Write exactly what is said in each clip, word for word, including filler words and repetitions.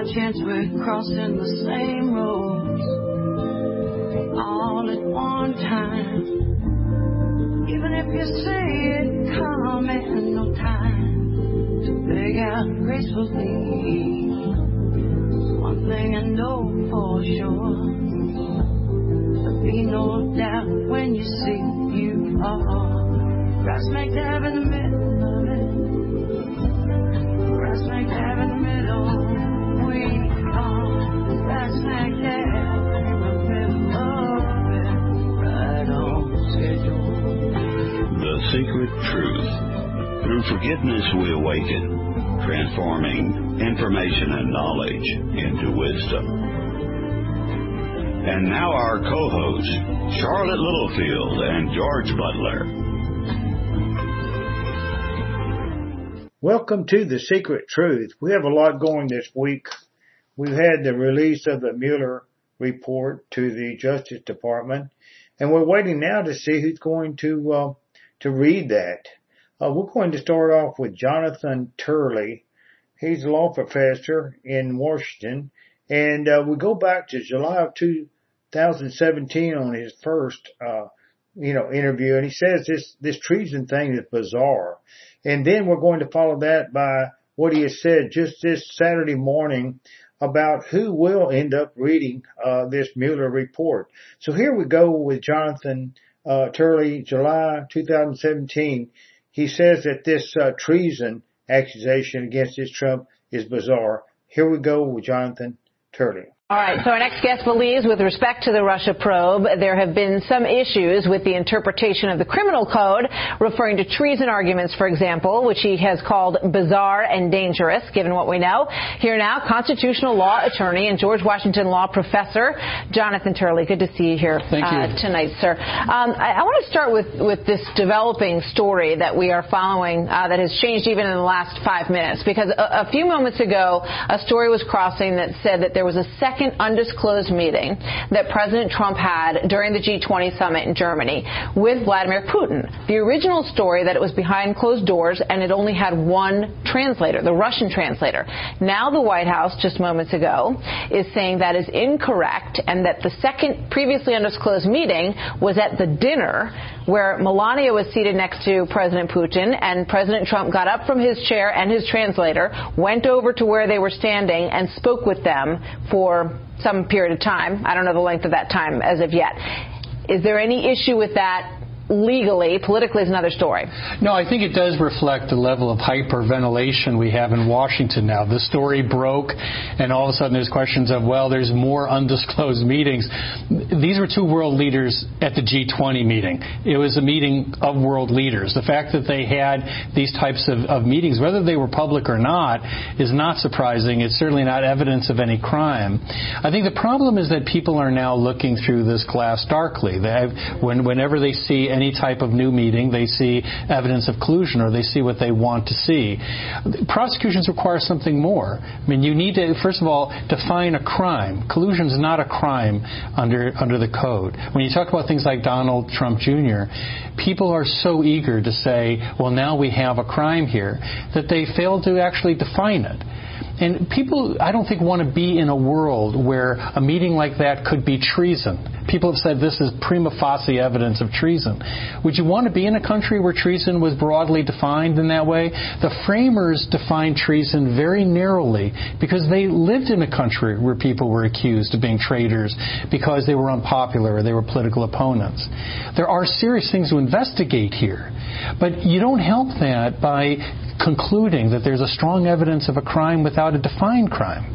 by chance we're crossing the same roads all at one time. Even if you say it coming, no time to beg out gracefully. One thing I know for sure, there'll be no doubt when you see you are right smack dab in the middle of it. Right smack dab in the middle. We are right smack dab in the middle of it. Right on schedule. The Secret Truth. Through forgiveness we awaken, transforming information and knowledge into wisdom. And now our co-hosts, Charlotte Littlefield and George Butler. Welcome to The Secret Truth. We have a lot going this week. We've had the release of the Mueller report to the Justice Department, and we're waiting now to see who's going to uh, to read that. Uh, we're going to start off with Jonathan Turley. He's a law professor in Washington, and uh, we go back to July of two thousand seventeen on his first, uh, you know, interview, and he says this this treason thing is bizarre. And then we're going to follow that by what he has said just this Saturday morning about who will end up reading uh, this Mueller report. So here we go with Jonathan uh, Turley, July two thousand seventeen. He says that this uh, treason accusation against this Trump is bizarre. Here we go with Jonathan Turley. All right, so our next guest believes with respect to the Russia probe, there have been some issues with the interpretation of the criminal code, referring to treason arguments, for example, which he has called bizarre and dangerous, given what we know. Here now, constitutional law attorney and George Washington law professor, Jonathan Turley. Good to see you here Thank you. Uh, tonight, sir. Um, I, I want to start with, with this developing story that we are following uh, that has changed even in the last five minutes, because a, a few moments ago, a story was crossing that said that there was a second undisclosed meeting that President Trump had during the G twenty summit in Germany with Vladimir Putin. The original story that it was behind closed doors and it only had one translator, the Russian translator. Now the White House, just moments ago, is saying that is incorrect and that the second previously undisclosed meeting was at the dinner where Melania was seated next to President Putin, and President Trump got up from his chair and his translator, went over to where they were standing and spoke with them for some period of time. I don't know the length of that time as of yet. Is there any issue with that? Legally, politically is another story. No, I think it does reflect the level of hyperventilation we have in Washington now. The story broke, and all of a sudden there's questions of, well, there's more undisclosed meetings. These were two world leaders at the G twenty meeting. It was a meeting of world leaders. The fact that they had these types of, of meetings, whether they were public or not, is not surprising. It's certainly not evidence of any crime. I think the problem is that people are now looking through this glass darkly. They have, when, whenever they see any Any type of new meeting, they see evidence of collusion or they see what they want to see. Prosecutions require something more. I mean, you need to, first of all, define a crime. Collusion is not a crime under under the code. When you talk about things like Donald Trump Junior, people are so eager to say, well, now we have a crime here, that they fail to actually define it. And people, I don't think, want to be in a world where a meeting like that could be treason. People have said this is prima facie evidence of treason. Would you want to be in a country where treason was broadly defined in that way? The framers defined treason very narrowly because they lived in a country where people were accused of being traitors because they were unpopular or they were political opponents. There are serious things to investigate here, but you don't help that by concluding that there's a strong evidence of a crime without a defined crime.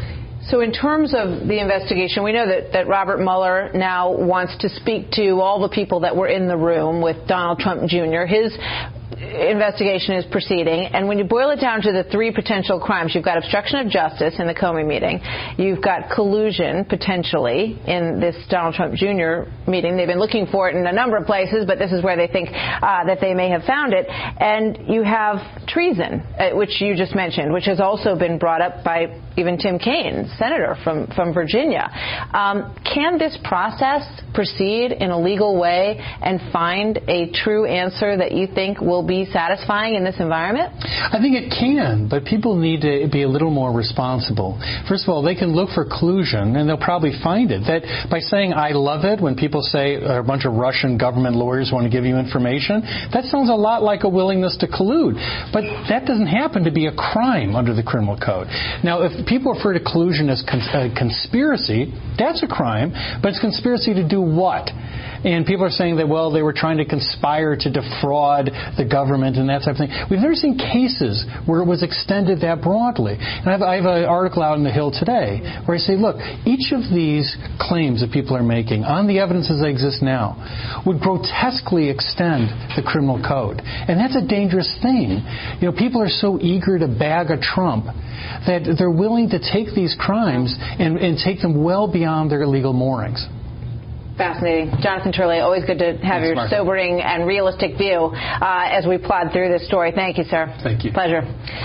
So in terms of the investigation, we know that, that Robert Mueller now wants to speak to all the people that were in the room with Donald Trump Junior His investigation is proceeding, and when you boil it down to the three potential crimes, you've got obstruction of justice in the Comey meeting, you've got collusion potentially in this Donald Trump Junior meeting. They've been looking for it in a number of places, but this is where they think uh, that they may have found it. And you have treason, uh, which you just mentioned, which has also been brought up by even Tim Kaine, senator from, from Virginia. Um, can this process proceed in a legal way and find a true answer that you think will be be satisfying in this environment? I think it can, but people need to be a little more responsible. First of all, they can look for collusion, and they'll probably find it. That by saying, I love it, when people say a bunch of Russian government lawyers want to give you information, that sounds a lot like a willingness to collude. But that doesn't happen to be a crime under the criminal code. Now, if people refer to collusion as cons- uh, conspiracy, that's a crime, but it's conspiracy to do what? And people are saying that, well, they were trying to conspire to defraud the government and that type of thing. We've never seen cases where it was extended that broadly. And I have, I have an article out in the Hill today where I say, look, each of these claims that people are making on the evidence as they exist now would grotesquely extend the criminal code. And that's a dangerous thing. You know, people are so eager to bag a Trump that they're willing to take these crimes and, and take them well beyond their legal moorings. Fascinating. Jonathan Turley, always good to have Thanks, your Mark. sobering and realistic view uh, as we plod through this story. Thank you, sir. Thank you. Pleasure.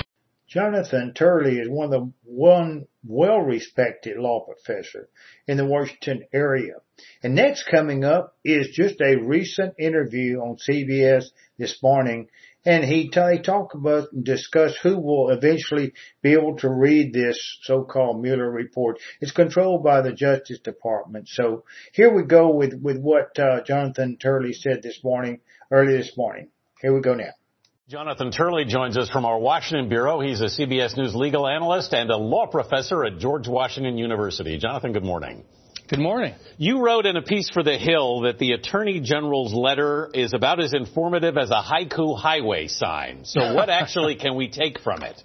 Jonathan Turley is one of the one well-respected law professor in the Washington area. And next coming up is just a recent interview on C B S this morning. And he, t- he talked about and discussed who will eventually be able to read this so-called Mueller report. It's controlled by the Justice Department. So here we go with, with what uh, Jonathan Turley said this morning, early this morning. Here we go now. Jonathan Turley joins us from our Washington bureau. He's a C B S News legal analyst and a law professor at George Washington University. Jonathan, good morning. Good morning. You wrote in a piece for The Hill that the Attorney General's letter is about as informative as a haiku highway sign. So what actually can we take from it?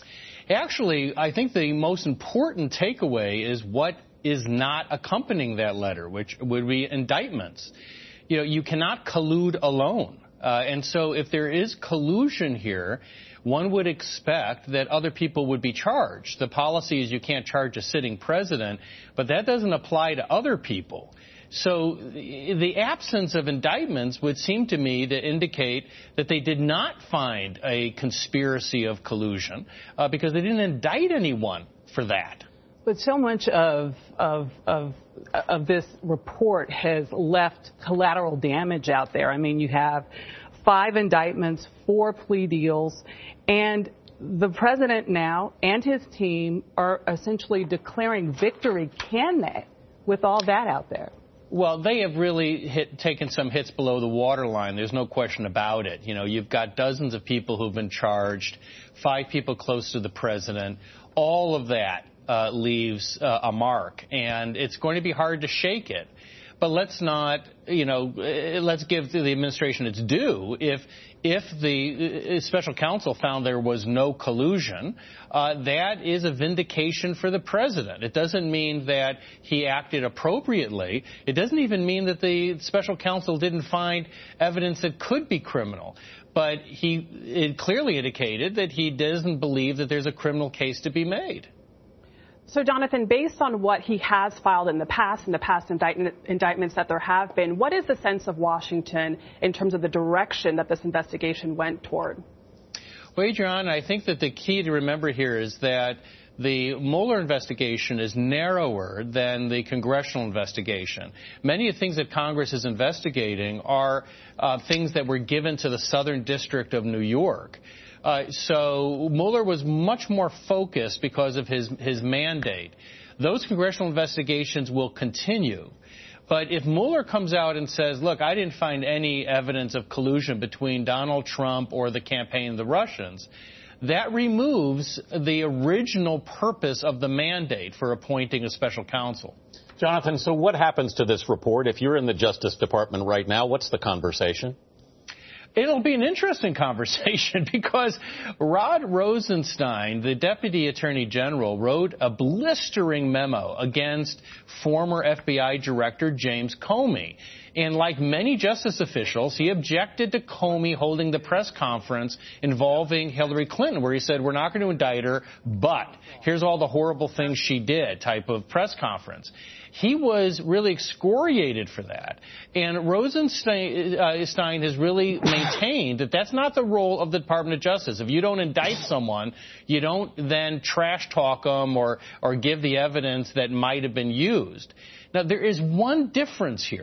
Actually, I think the most important takeaway is what is not accompanying that letter, which would be indictments. You know, you cannot collude alone. Uh, and so if there is collusion here, one would expect that other people would be charged. The policy is you can't charge a sitting president, but that doesn't apply to other people. So the absence of indictments would seem to me to indicate that they did not find a conspiracy of collusion uh, because they didn't indict anyone for that. But so much of, of, of, of this report has left collateral damage out there. I mean, you have five indictments, four plea deals, and the president now and his team are essentially declaring victory. Can they, with all that out there? Well, they have really hit, taken some hits below the waterline. There's no question about it. You know, you've got dozens of people who've been charged, five people close to the president. All of that uh, leaves uh, a mark, and it's going to be hard to shake it. But let's not, you know, let's give the administration its due. If if the special counsel found there was no collusion, uh, that is a vindication for the president. It doesn't mean that he acted appropriately. It doesn't even mean that the special counsel didn't find evidence that could be criminal. But he it clearly indicated that he doesn't believe that there's a criminal case to be made. So, Jonathan, based on what he has filed in the past, in the past indictment, indictments that there have been, what is the sense of Washington in terms of the direction that this investigation went toward? Well, Adrian, I think that the key to remember here is that the Mueller investigation is narrower than the congressional investigation. Many of the things that Congress is investigating are uh, things that were given to the Southern District of New York. Uh, so Mueller was much more focused because of his, his mandate. Those congressional investigations will continue. But if Mueller comes out and says, look, I didn't find any evidence of collusion between Donald Trump or the campaign of the Russians, that removes the original purpose of the mandate for appointing a special counsel. Jonathan, so what happens to this report? If you're in the Justice Department right now, what's the conversation? It'll be an interesting conversation because Rod Rosenstein, the Deputy Attorney General, wrote a blistering memo against former F B I Director James Comey. And like many justice officials, he objected to Comey holding the press conference involving Hillary Clinton, where he said, we're not going to indict her, but here's all the horrible things she did type of press conference. He was really excoriated for that. And Rosenstein uh, Stein has really maintained that that's not the role of the Department of Justice. If you don't indict someone, you don't then trash talk them or, or give the evidence that might have been used. Now, there is one difference here.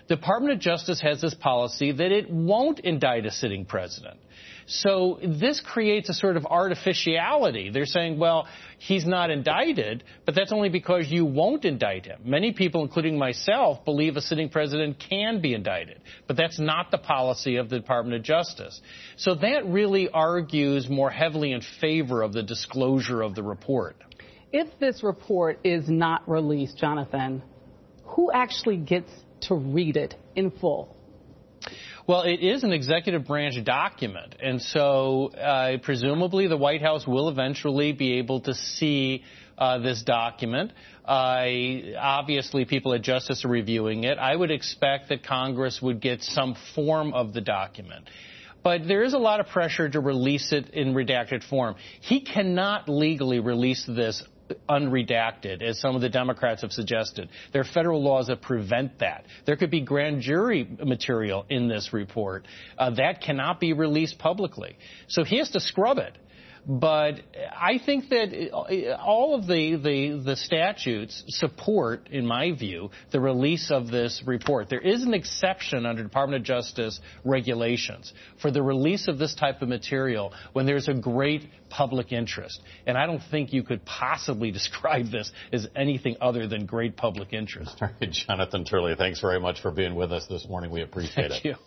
the Department of Justice has this policy that it won't indict a sitting president. So this creates a sort of artificiality. They're saying, well, he's not indicted, but that's only because you won't indict him. Many people, including myself, believe a sitting president can be indicted, but that's not the policy of the Department of Justice. So that really argues more heavily in favor of the disclosure of the report. If this report is not released, Jonathan, who actually gets to read it in full? Well, it is an executive branch document, and so uh, presumably the White House will eventually be able to see uh, this document. Uh, obviously, people at Justice are reviewing it. I would expect that Congress would get some form of the document. But there is a lot of pressure to release it in redacted form. He cannot legally release this unredacted, as some of the Democrats have suggested. There are federal laws that prevent that. There could be grand jury material in this report. Uh, that cannot be released publicly. So he has to scrub it. But I think that all of the, the, the statutes support, in my view, the release of this report. There is an exception under Department of Justice regulations for the release of this type of material when there's a great public interest. And I don't think you could possibly describe this as anything other than great public interest. All right, Jonathan Turley, thanks very much for being with us this morning. We appreciate Thank it. you.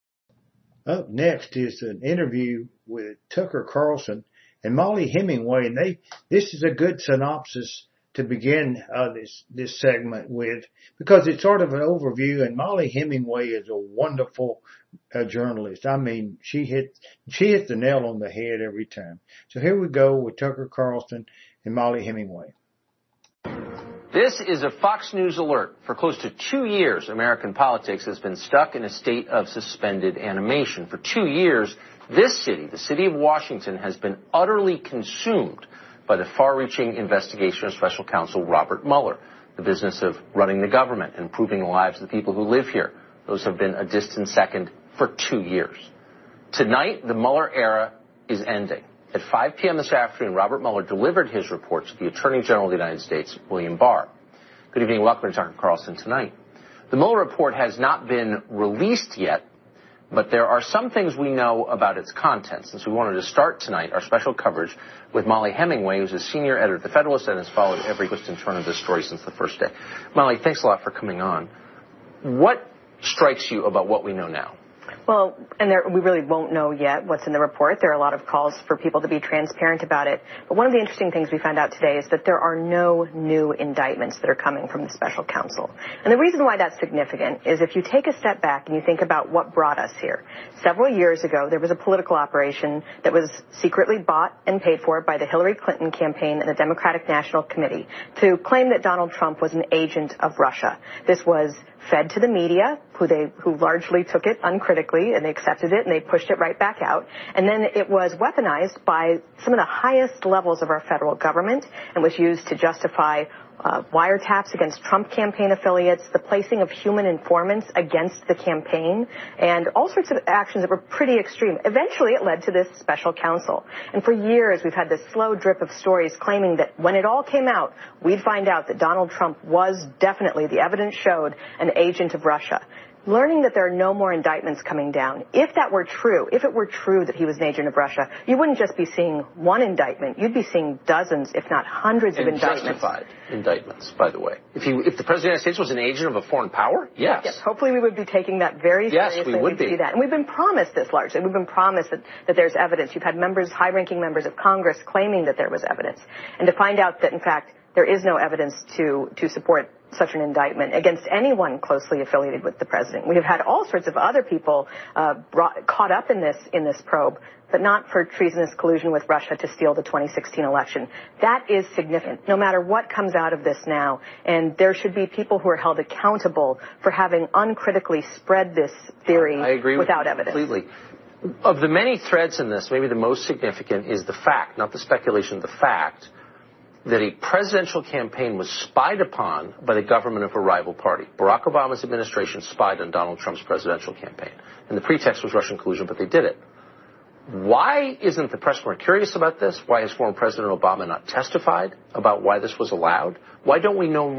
Up next is an interview with Tucker Carlson and Mollie Hemingway, and they this is a good synopsis to begin uh, this this segment with, because it's sort of an overview. And Mollie Hemingway is a wonderful uh, journalist. I mean, she hit she hits the nail on the head every time. So here we go with Tucker Carlson and Mollie Hemingway. This is a Fox News alert. For close to two years, American politics has been stuck in a state of suspended animation. For two years, this city, the city of Washington, has been utterly consumed by the far-reaching investigation of Special Counsel Robert Mueller, the business of running the government and improving the lives of the people who live here. Those have been a distant second for two years. Tonight, the Mueller era is ending. At five p.m. this afternoon, Robert Mueller delivered his report to the Attorney General of the United States, William Barr. Good evening. Welcome to Tucker Carlson tonight. The Mueller report has not been released yet, but there are some things we know about its contents. And so we wanted to start tonight our special coverage with Mollie Hemingway, who's a senior editor at The Federalist and has followed every twist and turn of this story since the first day. Mollie, thanks a lot for coming on. What strikes you about what we know now? Well, and there, we really won't know yet what's in the report. There are a lot of calls for people to be transparent about it. But one of the interesting things we found out today is that there are no new indictments that are coming from the special counsel. And the reason why that's significant is if you take a step back and you think about what brought us here. Several years ago, there was a political operation that was secretly bought and paid for by the Hillary Clinton campaign and the Democratic National Committee to claim that Donald Trump was an agent of Russia. This was fed to the media, who they who largely took it uncritically, and they accepted it and they pushed it right back out. And then it was weaponized by some of the highest levels of our federal government and was used to justify uh, wiretaps against Trump campaign affiliates, the placing of human informants against the campaign, and all sorts of actions that were pretty extreme. Eventually, it led to this special counsel. And for years, we've had this slow drip of stories claiming that when it all came out, we'd find out that Donald Trump was definitely, the evidence showed, an agent of Russia. Learning that there are no more indictments coming down. If that were true, if it were true that he was an agent of Russia, you wouldn't just be seeing one indictment. You'd be seeing dozens, if not hundreds and of indictments. Justified indictments, by the way. If he, if the President of the United States was an agent of a foreign power, yes. Yes, hopefully we would be taking that very yes, seriously. We would We'd be. see that. And we've been promised this largely. We've been promised that, that there's evidence. You've had members, high-ranking members of Congress claiming that there was evidence. And to find out that, in fact, there is no evidence to, to support such an indictment against anyone closely affiliated with the president. We have had all sorts of other people uh, brought, caught up in this in this probe, but not for treasonous collusion with Russia to steal the twenty sixteen election. That is significant, no matter what comes out of this now. And there should be people who are held accountable for having uncritically spread this theory I agree without with you evidence. Completely. Of the many threads in this, maybe the most significant is the fact, not the speculation, the fact that a presidential campaign was spied upon by the government of a rival party. Barack Obama's administration spied on Donald Trump's presidential campaign. And the pretext was Russian collusion, but they did it. Why isn't the press more curious about this? Why has former President Obama not testified about why this was allowed? Why don't we know more?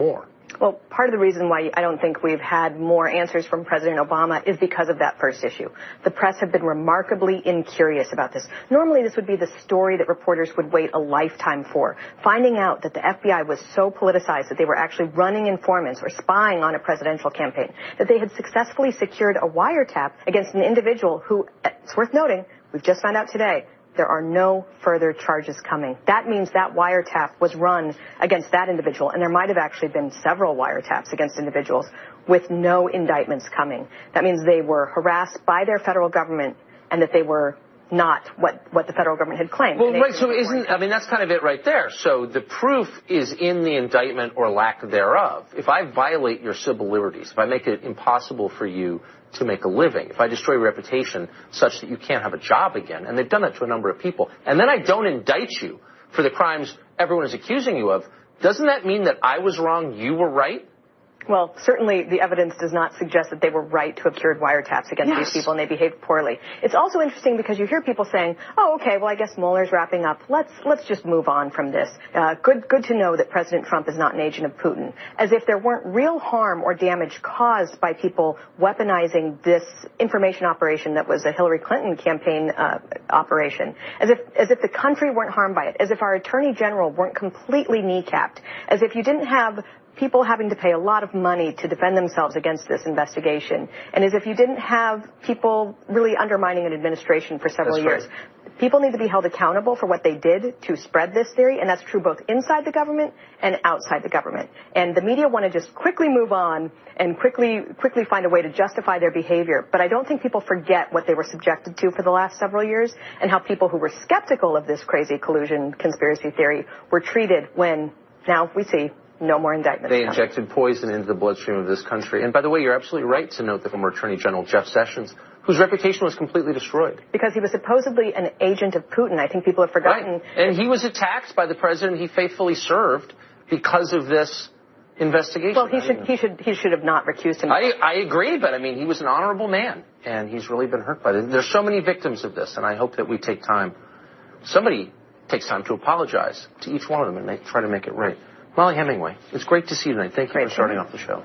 Well, part of the reason why I don't think we've had more answers from President Obama is because of that first issue. The press have been remarkably incurious about this. Normally, this would be the story that reporters would wait a lifetime for. Finding out that the F B I was so politicized that they were actually running informants or spying on a presidential campaign, that they had successfully secured a wiretap against an individual who, it's worth noting, we've just found out today, there are no further charges coming. That means that wiretap was run against that individual, and there might have actually been several wiretaps against individuals with no indictments coming. That means they were harassed by their federal government and that they were not what, what the federal government had claimed. Well, right, so isn't, I mean, that's kind of it right there. So the proof is in the indictment or lack thereof. If I violate your civil liberties, if I make it impossible for you to make a living, if I destroy your reputation such that you can't have a job again, and they've done that to a number of people, and then I don't indict you for the crimes everyone is accusing you of, doesn't that mean that I was wrong, you were right? Well, certainly the evidence does not suggest that they were right to have cured wiretaps against Yes. these people and they behaved poorly. It's also interesting because you hear people saying, oh, okay, well, I guess Mueller's wrapping up. Let's let's just move on from this. Uh, good good to know that President Trump is not an agent of Putin. As if there weren't real harm or damage caused by people weaponizing this information operation that was a Hillary Clinton campaign uh, operation. As if, as if the country weren't harmed by it. As if our attorney general weren't completely kneecapped. As if you didn't have people having to pay a lot of money to defend themselves against this investigation. And as if you didn't have people really undermining an administration for several That's years. Right. People need to be held accountable for what they did to spread this theory, and that's true both inside the government and outside the government. And the media want to just quickly move on and quickly quickly find a way to justify their behavior. But I don't think people forget what they were subjected to for the last several years and how people who were skeptical of this crazy collusion conspiracy theory were treated when now we see no more indictments. They coming. injected poison into the bloodstream of this country. And by the way, you're absolutely right to note that former Attorney General Jeff Sessions, whose reputation was completely destroyed. Because he was supposedly an agent of Putin. I think people have forgotten. Right. And he was attacked by the president he faithfully served because of this investigation. Well, he should, he should, he should have not recused himself. I, I agree, but I mean, he was an honorable man, and he's really been hurt by this. There's so many victims of this, and I hope that we take time. Somebody takes time to apologize to each one of them and make, try to make it right. Molly Hemingway, it's great to see you tonight. Thank you Great for starting off the show.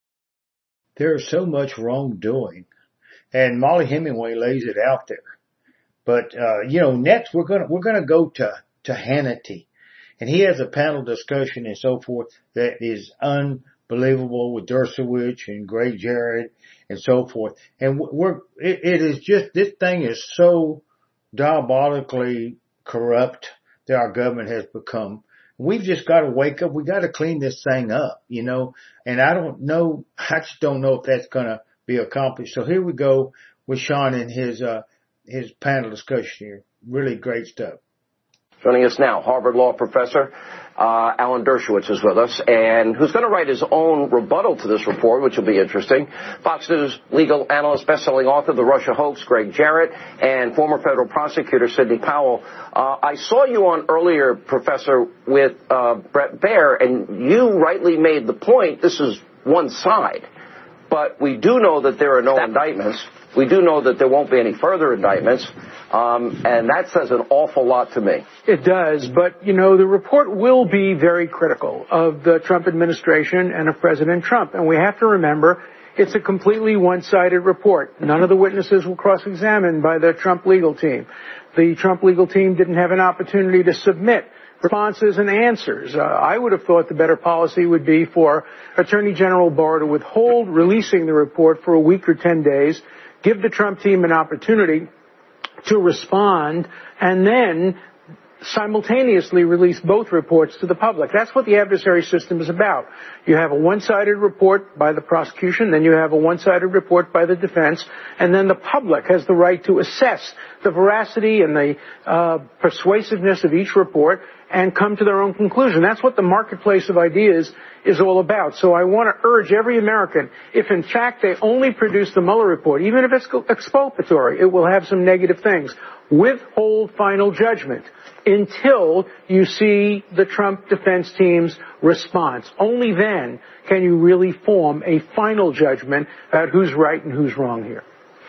There's so much wrongdoing, and Molly Hemingway lays it out there. But uh, you know, next we're gonna we're gonna go to to Hannity, and he has a panel discussion and so forth that is unbelievable with Dershowitz and Greg Jarrett and so forth. And we're it, it is just this thing is so diabolically corrupt that our government has become. We've just got to wake up. We got to clean this thing up, you know, and I don't know, I just don't know if that's going to be accomplished. So here we go with Sean and his, uh, his panel discussion here. Really great stuff. Joining us now, Harvard Law professor uh, Alan Dershowitz is with us, and who's going to write his own rebuttal to this report, which will be interesting. Fox News legal analyst, best-selling author, The Russia Hoax, Greg Jarrett, and former federal prosecutor Sidney Powell. Uh, I saw you on earlier, Professor, with uh, Bret Baier, and you rightly made the point, this is one side. But we do know that there are no indictments. We do know that there won't be any further indictments, um, and that says an awful lot to me. It does, but, you know, the report will be very critical of the Trump administration and of President Trump, and we have to remember it's a completely one-sided report. None of the witnesses were cross-examined by the Trump legal team. The Trump legal team didn't have an opportunity to submit responses and answers. Uh, I would have thought the better policy would be for Attorney General Barr to withhold releasing the report for a week or ten days, give the Trump team an opportunity to respond, and then simultaneously release both reports to the public. That's what the adversary system is about. You have a one-sided report by the prosecution, then you have a one-sided report by the defense, and then the public has the right to assess the veracity and the uh, persuasiveness of each report and come to their own conclusion. That's what the marketplace of ideas is all about. So I want to urge every American, if in fact they only produce the Mueller report, even if it's exculpatory, it will have some negative things. Withhold final judgment until you see the Trump defense team's response. Only then can you really form a final judgment about who's right and who's wrong here.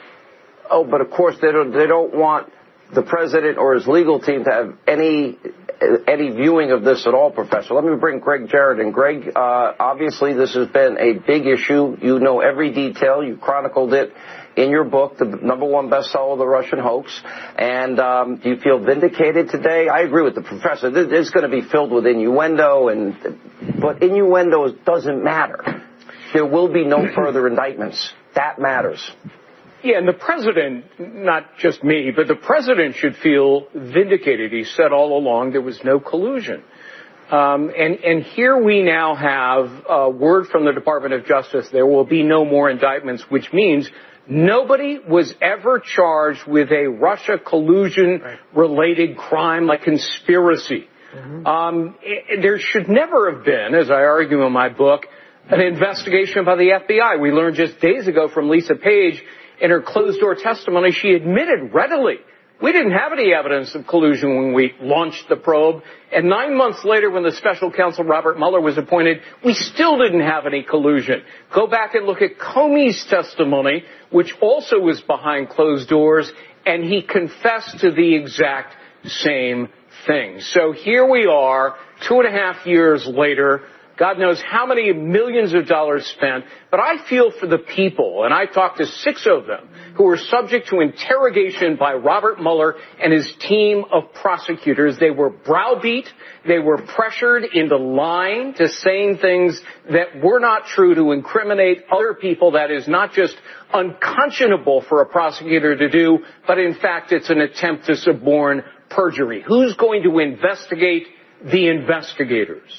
Oh, but of course they don't, they don't want the president or his legal team to have any any viewing of this at all, Professor. Let me bring Greg Jarrett in. Greg, uh, obviously this has been a big issue. You know every detail. You chronicled it in your book, the number one bestseller, The Russian Hoax. And um, do you feel vindicated today? I agree with the professor. It's going to be filled with innuendo, and but innuendo doesn't matter. There will be no further indictments. That matters. Yeah, and the president, not just me, but the president should feel vindicated. He said all along there was no collusion. Um, and, and here we now have a word from the Department of Justice. There will be no more indictments, which means nobody was ever charged with a Russia collusion-related crime like conspiracy. Mm-hmm. Um, it, there should never have been, as I argue in my book, an investigation by the F B I. We learned just days ago from Lisa Page in her closed-door testimony, she admitted readily, we didn't have any evidence of collusion when we launched the probe. And nine months later, when the special counsel Robert Mueller was appointed, we still didn't have any collusion. Go back and look at Comey's testimony, which also was behind closed doors, and he confessed to the exact same thing. So here we are, two and a half years later. God knows how many millions of dollars spent, but I feel for the people, and I talked to six of them who were subject to interrogation by Robert Mueller and his team of prosecutors. They were browbeat, they were pressured into lying, to saying things that were not true, to incriminate other people. That is not just unconscionable for a prosecutor to do, but in fact it's an attempt to suborn perjury. Who's going to investigate the investigators?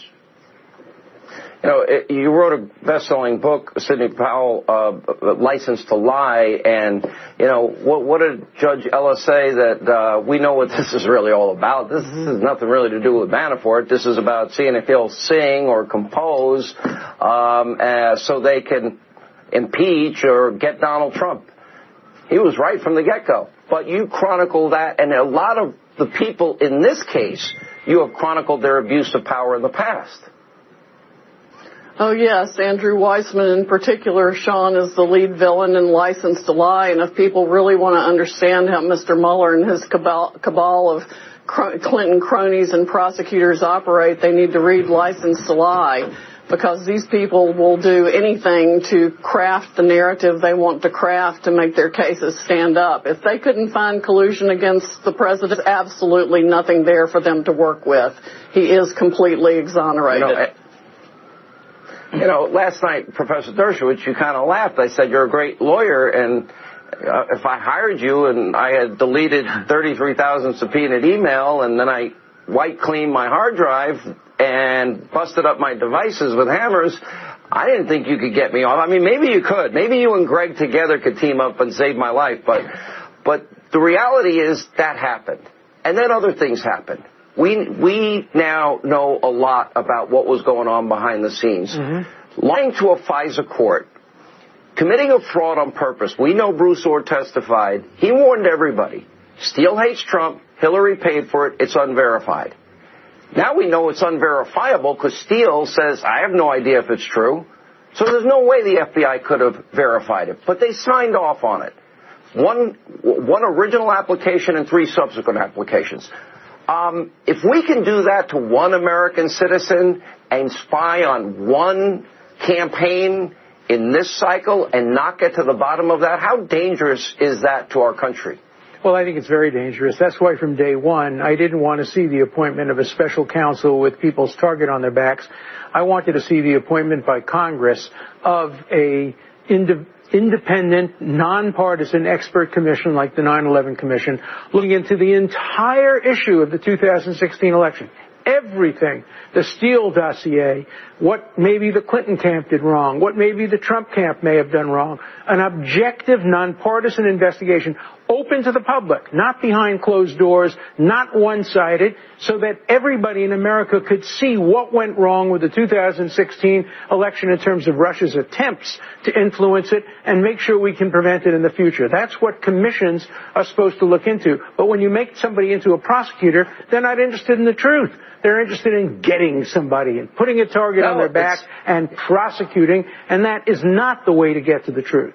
You know, it, you wrote a best-selling book, Sidney Powell, uh, License to Lie, and, you know, what, what did Judge Ellis say? That uh, we know what this is really all about. This, this has nothing really to do with Manafort. This is about seeing if he'll sing or compose um, uh, so they can impeach or get Donald Trump. He was right from the get-go. But you chronicle that, and a lot of the people in this case, you have chronicled their abuse of power in the past. Oh, yes. Andrew Weissman in particular, Sean, is the lead villain in License to Lie. And if people really want to understand how Mister Mueller and his cabal, cabal of Clinton cronies and prosecutors operate, they need to read License to Lie, because these people will do anything to craft the narrative they want to craft to make their cases stand up. If they couldn't find collusion against the president, there's absolutely nothing there for them to work with. He is completely exonerated. You know, You know, last night, Professor Dershowitz, you kind of laughed. I said, you're a great lawyer, and uh, if I hired you and I had deleted thirty-three thousand subpoenaed email, and then I white cleaned my hard drive and busted up my devices with hammers, I didn't think you could get me off. I mean, maybe you could. Maybe you and Greg together could team up and save my life. But, but the reality is that happened. And then other things happened. We we now know a lot about what was going on behind the scenes. Mm-hmm. Lying to a FISA court, committing a fraud on purpose. We know Bruce Orr testified. He warned everybody. Steele hates Trump. Hillary paid for it. It's unverified. Now we know it's unverifiable because Steele says, I have no idea if it's true. So there's no way the F B I could have verified it. But they signed off on it. One, one original application and three subsequent applications. Um, if we can do that to one American citizen and spy on one campaign in this cycle and not get to the bottom of that, how dangerous is that to our country? Well, I think it's very dangerous. That's why from day one, I didn't want to see the appointment of a special counsel with people's target on their backs. I wanted to see the appointment by Congress of a indiv- independent, nonpartisan expert commission like the nine eleven Commission, looking into the entire issue of the two thousand sixteen election. Everything. The Steele dossier, what maybe the Clinton camp did wrong, what maybe the Trump camp may have done wrong. An objective, nonpartisan investigation open to the public, not behind closed doors, not one-sided, so that everybody in America could see what went wrong with the two thousand sixteen election in terms of Russia's attempts to influence it and make sure we can prevent it in the future. That's what commissions are supposed to look into. But when you make somebody into a prosecutor, they're not interested in the truth. They're interested in getting somebody and putting a target no, on their back and prosecuting, and that is not the way to get to the truth.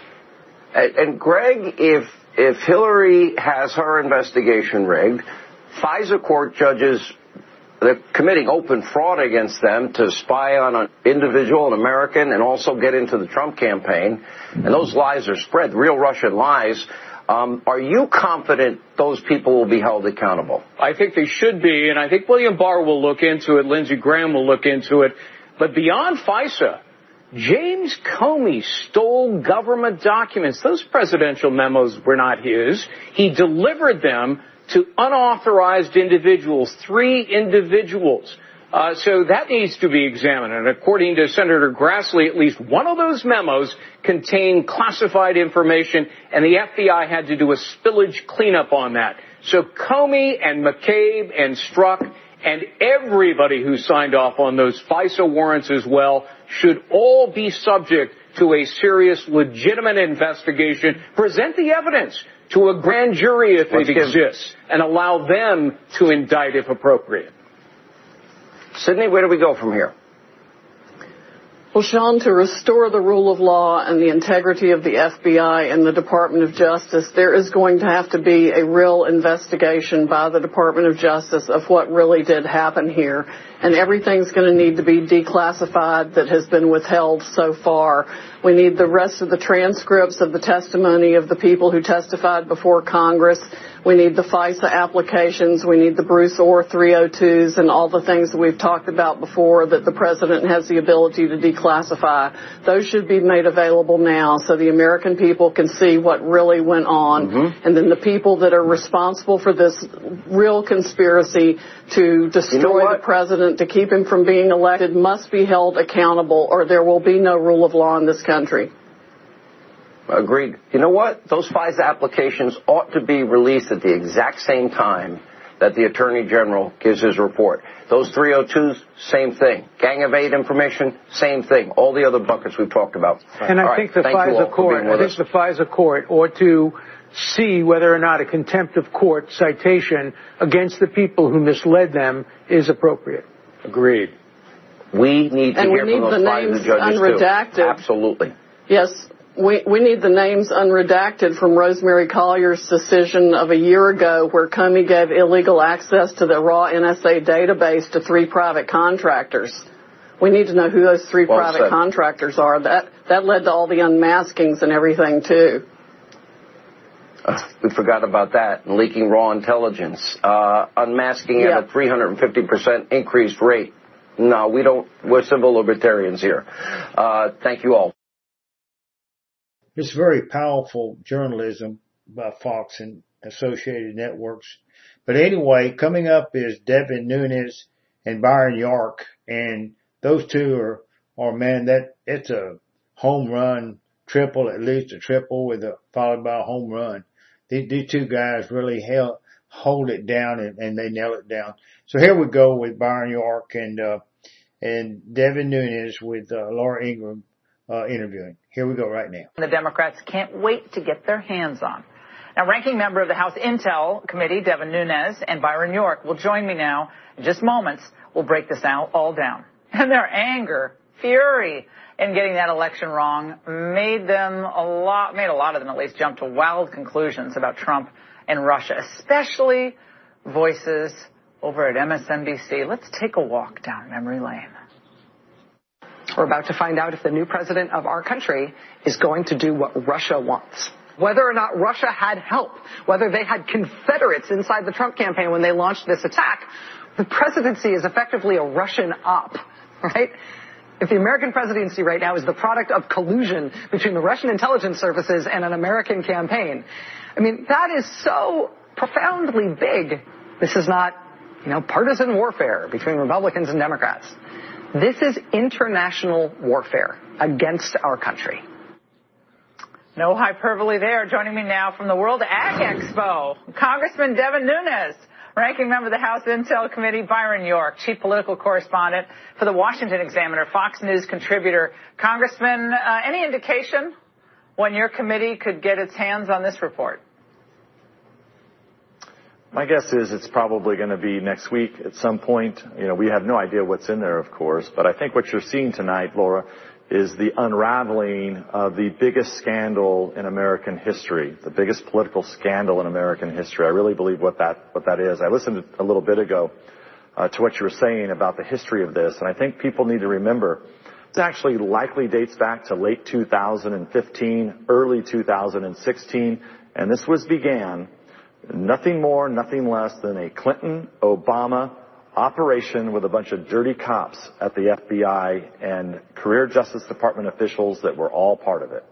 And, and Greg, if if Hillary has her investigation rigged, FISA court judges, they're committing open fraud against them to spy on an individual, an American, and also get into the Trump campaign. And those lies are spread, real Russian lies. Um, are you confident those people will be held accountable? I think they should be, and I think William Barr will look into it, Lindsey Graham will look into it. But beyond FISA, James Comey stole government documents. Those presidential memos were not his. He delivered them to unauthorized individuals, three individuals. Uh, so that needs to be examined. And according to Senator Grassley, at least one of those memos contained classified information, and the F B I had to do a spillage cleanup on that. So Comey and McCabe and Strzok and everybody who signed off on those FISA warrants as well should all be subject to a serious, legitimate investigation. Present the evidence to a grand jury if it exists, and allow them to indict if appropriate. Sydney, where do we go from here? Well, Sean, to restore the rule of law and the integrity of the F B I and the Department of Justice, there is going to have to be a real investigation by the Department of Justice of what really did happen here. And everything's going to need to be declassified that has been withheld so far. We need the rest of the transcripts of the testimony of the people who testified before Congress. We need the FISA applications. We need the Bruce Orr three oh twos and all the things that we've talked about before that the president has the ability to declassify. Those should be made available now so the American people can see what really went on. Mm-hmm. And then the people that are responsible for this real conspiracy to destroy you know the president, to keep him from being elected, must be held accountable, or there will be no rule of law in this country. Agreed. You know what? Those FISA applications ought to be released at the exact same time that the Attorney General gives his report. Those three oh twos, same thing. Gang of Eight information, same thing. All the other buckets we've talked about. And I all think right. the Thank FISA court, I think us. the FISA court ought to see whether or not a contempt of court citation against the people who misled them is appropriate. Agreed. We need to and hear we need from those the FISA names judges unredacted. too. Absolutely. Yes. We, we need the names unredacted from Rosemary Collier's decision of a year ago where Comey gave illegal access to the raw N S A database to three private contractors. We need to know who those three well private said. contractors are. That, that led to all the unmaskings and everything, too. Uh, we forgot about that. Leaking raw intelligence. Uh, unmasking yeah. at a three hundred fifty percent increased rate. No, we don't. We're civil libertarians here. Uh, thank you all. It's very powerful journalism by Fox and Associated Networks. But anyway, coming up is Devin Nunes and Byron York, and those two are, are man, that it's a home run triple, at least a triple with a followed by a home run. These, these two guys really held, hold it down and, and they nail it down. So here we go with Byron York and uh, and Devin Nunes with uh, Laura Ingraham uh, interviewing. Here we go right now. The Democrats can't wait to get their hands on. Now, ranking member of the House Intel Committee, Devin Nunes, and Byron York will join me now in just moments. We'll break this out all down. And their anger, fury in getting that election wrong made them a lot, made a lot of them at least jump to wild conclusions about Trump and Russia, especially voices over at M S N B C. Let's take a walk down memory lane. We're about to find out if the new president of our country is going to do what Russia wants. Whether or not Russia had help, whether they had Confederates inside the Trump campaign when they launched this attack, the presidency is effectively a Russian op, right? If the American presidency right now is the product of collusion between the Russian intelligence services and an American campaign, I mean, that is so profoundly big. This is not, you know, partisan warfare between Republicans and Democrats. This is international warfare against our country. No hyperbole there. Joining me now from the World Ag Expo, Congressman Devin Nunes, ranking member of the House Intel Committee, Byron York, chief political correspondent for the Washington Examiner, Fox News contributor. Congressman, uh, any indication when your committee could get its hands on this report? My guess is it's probably going to be next week at some point. You know, we have no idea what's in there, of course, but I think what you're seeing tonight, Laura, is the unraveling of the biggest scandal in American history, the biggest political scandal in American history. I really believe what that what that is. I listened a little bit ago uh, to what you were saying about the history of this, and I think people need to remember this actually likely dates back to late two thousand fifteen, early two thousand sixteen, and this was began nothing more, nothing less than a Clinton-Obama operation with a bunch of dirty cops at the F B I and career Justice Department officials that were all part of it.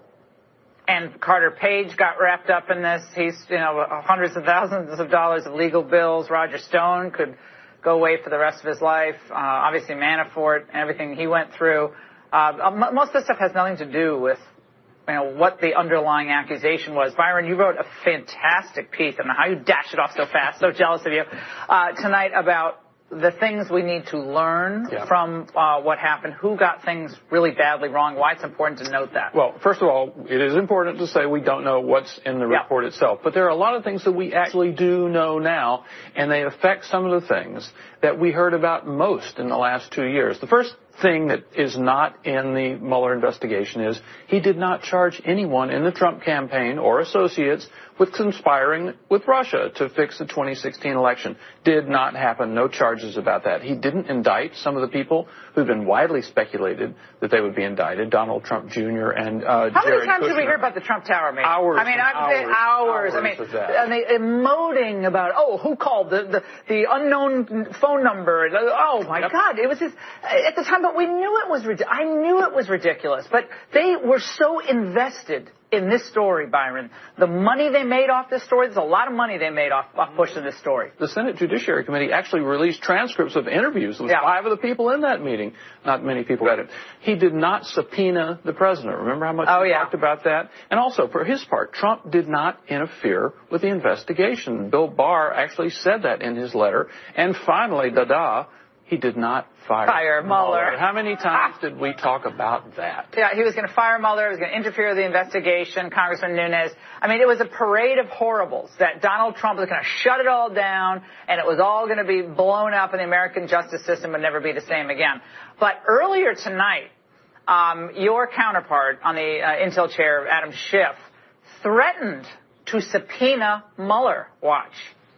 And Carter Page got wrapped up in this. He's, you know, hundreds of thousands of dollars of legal bills. Roger Stone could go away for the rest of his life. Uh, obviously Manafort and everything he went through. Uh, most of this stuff has nothing to do with, you know, what the underlying accusation was. Byron, you wrote a fantastic piece. I don't know how you dashed it off so fast. So jealous of you. Uh, tonight about the things we need to learn yeah. from uh, what happened, who got things really badly wrong, why it's important to note that. Well, first of all, it is important to say we don't know what's in the yeah. report itself. But there are a lot of things that we actually do know now, and they affect some of the things that we heard about most in the last two years. The first thing that is not in the Mueller investigation is he did not charge anyone in the Trump campaign or associates with conspiring with Russia to fix the twenty sixteen election. Did not happen. No charges about that. He didn't indict some of the people who've been widely speculated that they would be indicted, Donald Trump Junior and uh, How Jared many times Kushner. did we hear about the Trump Tower meeting? Hours I mean, and I've hours, been hours. hours I mean, of that. and they emoting about, oh, who called the the, the unknown phone number? Oh my yep. God, it was just at the time. But we knew it was. I knew it was ridiculous. But they were so invested in this story, Byron. The money they made off this story, there's a lot of money they made off, off pushing this story. The Senate Judiciary Committee actually released transcripts of interviews with yeah. five of the people in that meeting. Not many people got it. He did not subpoena the president. Remember how much oh, we yeah. talked about that? And also, for his part, Trump did not interfere with the investigation. Bill Barr actually said that in his letter. And finally, da-da, he did not fire, fire Mueller. Mueller. How many times did we talk about that? Yeah, he was going to fire Mueller. He was going to interfere with the investigation. Congressman Nunes. I mean, it was a parade of horribles that Donald Trump was going to shut it all down, and it was all going to be blown up, and the American justice system would never be the same again. But earlier tonight, um, your counterpart on the uh, Intel chair, Adam Schiff, threatened to subpoena Mueller. Watch.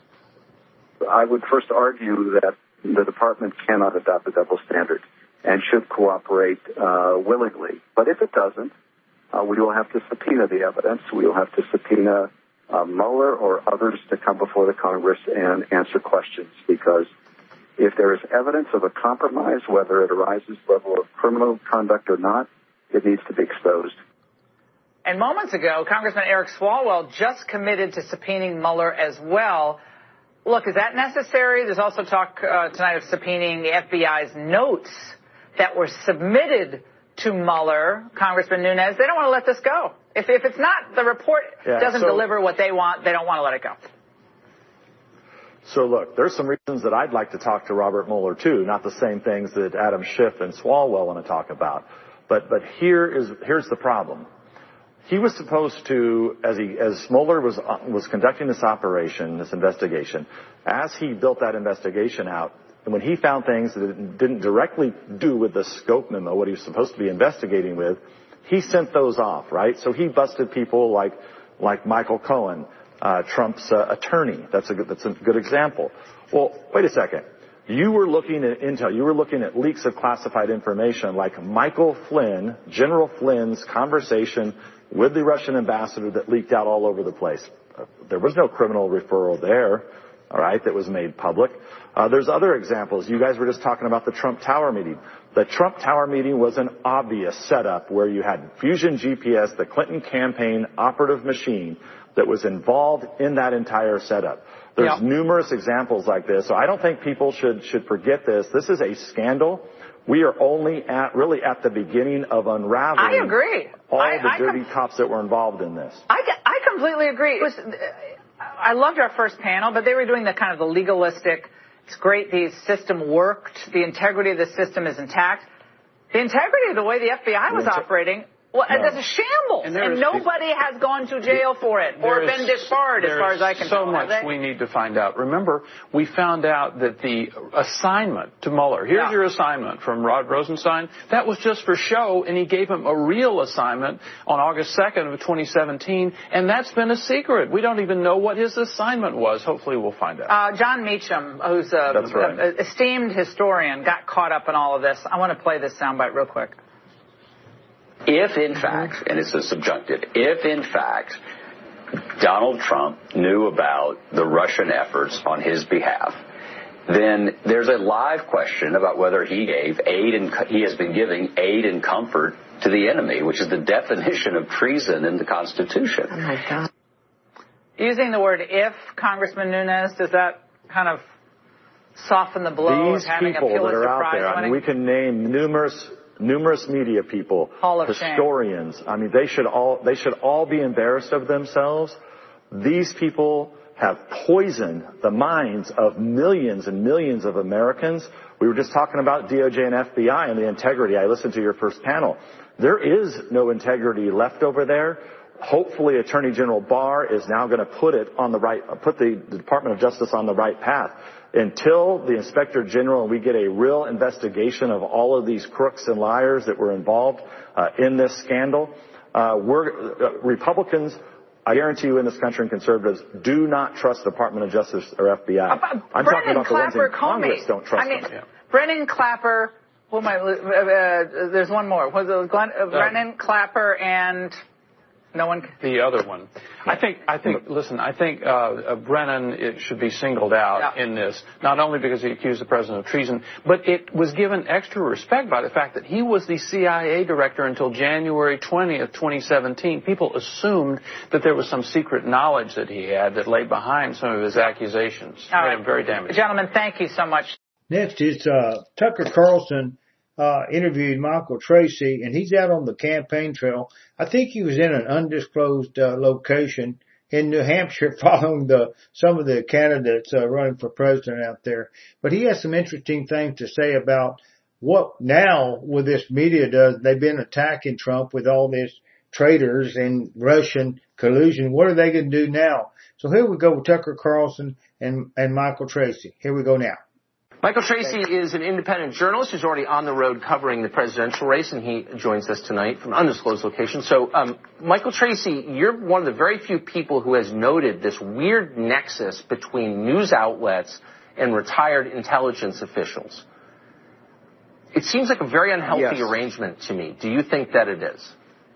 I would first argue that the department cannot adopt a double standard and should cooperate uh, willingly. But if it doesn't, uh, we will have to subpoena the evidence. We will have to subpoena uh, Mueller or others to come before the Congress and answer questions, because if there is evidence of a compromise, whether it arises level of criminal conduct or not, it needs to be exposed. And moments ago, Congressman Eric Swalwell just committed to subpoenaing Mueller as well. Look, is that necessary? There's also talk uh, tonight of subpoenaing the F B I's notes that were submitted to Mueller. Congressman Nunes, they don't want to let this go. If, if it's not, the report yeah, doesn't so, deliver what they want, they don't want to let it go. So look, there's some reasons that I'd like to talk to Robert Mueller too, not the same things that Adam Schiff and Swalwell want to talk about. But but here is here's the problem. He was supposed to, as he, as Mueller was uh, was conducting this operation, this investigation, as he built that investigation out, and when he found things that didn't directly do with the scope memo, what he was supposed to be investigating with, he sent those off, right? So he busted people like like Michael Cohen, uh, Trump's uh, attorney. That's a good, that's a good example. Well, wait a second. You were looking at intel. You were looking at leaks of classified information like Michael Flynn, General Flynn's conversation with the Russian ambassador that leaked out all over the place. Uh, there was no criminal referral there, all right, that was made public. Uh, there's other examples. You guys were just talking about the Trump Tower meeting. The Trump Tower meeting was an obvious setup where you had Fusion G P S, the Clinton campaign operative machine, that was involved in that entire setup. There's yeah. numerous examples like this, so I don't think people should should forget this. This is a scandal. We are only at really at the beginning of unraveling. I agree. All I, the I dirty com- cops that were involved in this. I, I completely agree. It was, I loved our first panel, but they were doing the kind of the legalistic. It's great the system worked. The integrity of the system is intact. The integrity of the way the F B I was operating Well, no. that's a shambles, and, and nobody has gone to jail for it or been disbarred, as far as I can tell. There's so much we need to find out. Remember, we found out that the assignment to Mueller, here's yeah. your assignment from Rod Rosenstein, that was just for show, and he gave him a real assignment on August second of twenty seventeen, and that's been a secret. We don't even know what his assignment was. Hopefully we'll find out. Uh, John Meacham, who's a, That's right. a, a esteemed historian, got caught up in all of this. I want to play this soundbite real quick. If, in fact, and it's a subjunctive, if, in fact, Donald Trump knew about the Russian efforts on his behalf, then there's a live question about whether he gave aid and he has been giving aid and comfort to the enemy, which is the definition of treason in the Constitution. Oh, my God. Using the word if, Congressman Nunes, does that kind of soften the blow These of having a people that Pulitzer are out Prize there, I winning? mean, we can name numerous numerous media people, Hall of historians. Shame. I mean, they should all they should all be embarrassed of themselves. These people have poisoned the minds of millions and millions of Americans. We were just talking about D O J and F B I and the integrity. I listened to your first panel. There is no integrity left over there. Hopefully, Attorney General Barr is now going to put it on the right, put the Department of Justice on the right path. Until the Inspector General and we get a real investigation of all of these crooks and liars that were involved uh, in this scandal, uh, we're uh, Republicans, I guarantee you in this country, and conservatives do not trust the Department of Justice or F B I. Uh, I'm Brennan talking about Clapper, the ones in Congress Comey. don't trust I mean, them. Yeah. Brennan Clapper. Who am I? Uh, uh, there's one more. Was it Glenn, uh, Brennan Clapper and? No one. The other one. I think, I think, listen, I think, uh, uh Brennan, it should be singled out yeah. in this, not only because he accused the president of treason, but it was given extra respect by the fact that he was the C I A director until January twentieth, twenty seventeen. People assumed that there was some secret knowledge that he had that lay behind some of his accusations. All Made right. him very damaging. Gentlemen, thank you so much. Next is, uh, Tucker Carlson. Uh, interviewed Michael Tracy, and he's out on the campaign trail. I think he was in an undisclosed uh, location in New Hampshire following the some of the candidates uh, running for president out there. But he has some interesting things to say about what now with this media does. They've been attacking Trump with all these traitors and Russian collusion. What are they going to do now? So here we go with Tucker Carlson and, and Michael Tracy. Here we go now. Michael Tracy is an independent journalist who's already on the road covering the presidential race, and he joins us tonight from an undisclosed location. So, um, Michael Tracy, you're one of the very few people who has noted this weird nexus between news outlets and retired intelligence officials. It seems like a very unhealthy yes. arrangement to me. Do you think that it is?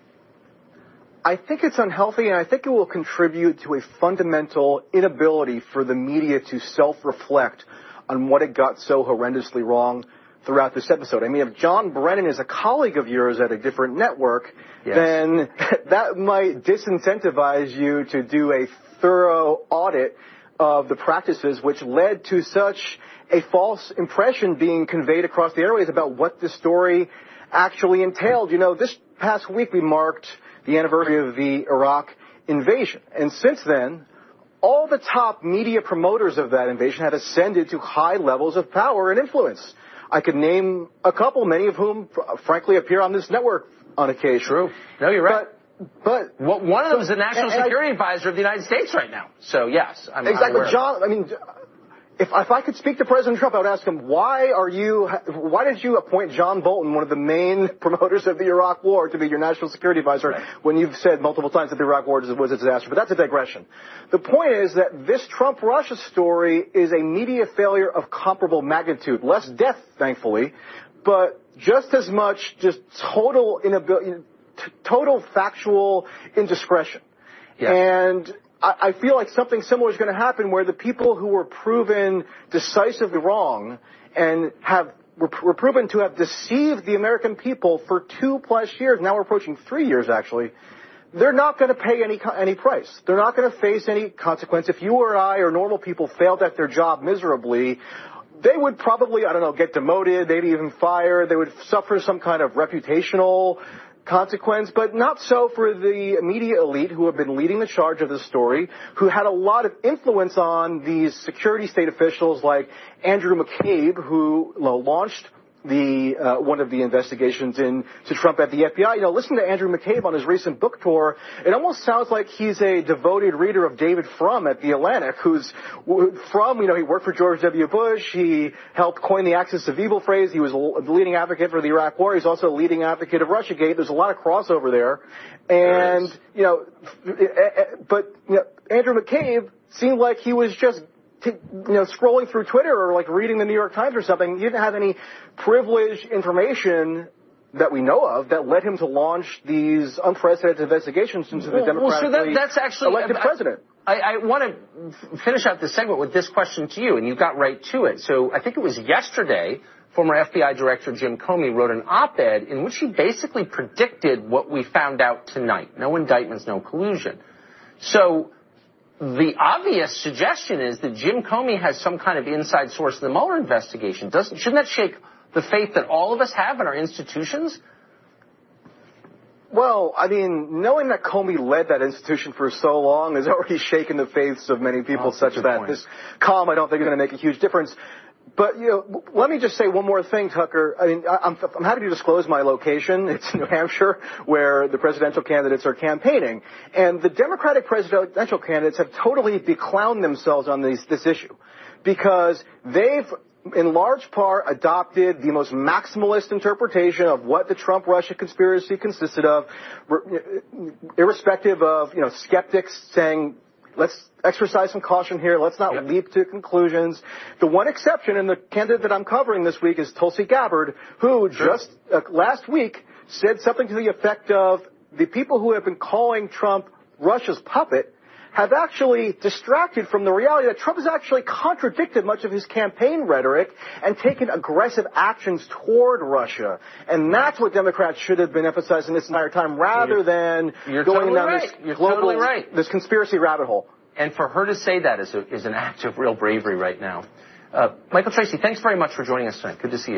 I think it's unhealthy, and I think it will contribute to a fundamental inability for the media to self-reflect on what it got so horrendously wrong throughout this episode. I mean, if John Brennan is a colleague of yours at a different network, yes. then that might disincentivize you to do a thorough audit of the practices which led to such a false impression being conveyed across the airways about what the story actually entailed. You know, this past week we marked the anniversary of the Iraq invasion, and since then, all the top media promoters of that invasion have ascended to high levels of power and influence. I could name a couple, many of whom, frankly, appear on this network on occasion. True. No, you're right. But, but well, one of them is the so, National Security I, Advisor of the United States right now. So, yes. I'm, exactly. I'm John, I mean, if, if I could speak to President Trump, I would ask him, why are you, why did you appoint John Bolton, one of the main promoters of the Iraq war, to be your National Security Advisor right. when you've said multiple times that the Iraq war was a disaster? But that's a digression. The point is that this Trump-Russia story is a media failure of comparable magnitude. Less death, thankfully, but just as much just total inability, total factual indiscretion. Yes. And I feel like something similar is going to happen where the people who were proven decisively wrong and have were proven to have deceived the American people for two plus years, now we're approaching three years actually, they're not going to pay any any price. They're not going to face any consequence. If you or I or normal people failed at their job miserably, they would probably, I don't know, get demoted, maybe even fired. They would suffer some kind of reputational consequence, but not so for the media elite who have been leading the charge of this story, who had a lot of influence on these security state officials like Andrew McCabe, who you know, launched the uh, one of the investigations into Trump at the F B I. You know, listen to Andrew McCabe on his recent book tour. It almost sounds like he's a devoted reader of David Frum at The Atlantic, who's Frum, you know, he worked for George W. Bush. He helped coin the axis of evil phrase. He was a leading advocate for the Iraq War. He's also a leading advocate of Russiagate. There's a lot of crossover there. And, you know, but, you know, Andrew McCabe seemed like he was just you know, scrolling through Twitter or like reading the New York Times or something. He didn't have any privileged information that we know of that led him to launch these unprecedented investigations into the well, democratically well, so that, that's actually, elected I, president. I, I want to finish out this segment with this question to you, and you got right to it. So I think it was yesterday, former F B I Director Jim Comey wrote an op-ed in which he basically predicted what we found out tonight. No indictments, no collusion. So the obvious suggestion is that Jim Comey has some kind of inside source in the Mueller investigation. Doesn't, shouldn't that shake the faith that all of us have in our institutions? Well, I mean, knowing that Comey led that institution for so long has already shaken the faiths of many people, oh, such that point. This column, I don't think, is going to make a huge difference. But, you know, let me just say one more thing, Tucker. I mean, I'm, I'm happy to disclose my location. It's New Hampshire, where the presidential candidates are campaigning. And the Democratic presidential candidates have totally beclowned themselves on this, this issue because they've, in large part, adopted the most maximalist interpretation of what the Trump-Russia conspiracy consisted of, irrespective of, you know, skeptics saying, let's exercise some caution here. Let's not yep. leap to conclusions. The one exception, and the candidate that I'm covering this week is Tulsi Gabbard, who sure. just uh, last week said something to the effect of the people who have been calling Trump Russia's puppet have actually distracted from the reality that Trump has actually contradicted much of his campaign rhetoric and taken aggressive actions toward Russia. And that's what Democrats should have been emphasizing this entire time, rather than You're going totally down right. this You're global, totally right. this conspiracy rabbit hole. And for her to say that is, a, is an act of real bravery right now. Uh, Michael Tracey, thanks very much for joining us tonight. Good to see you.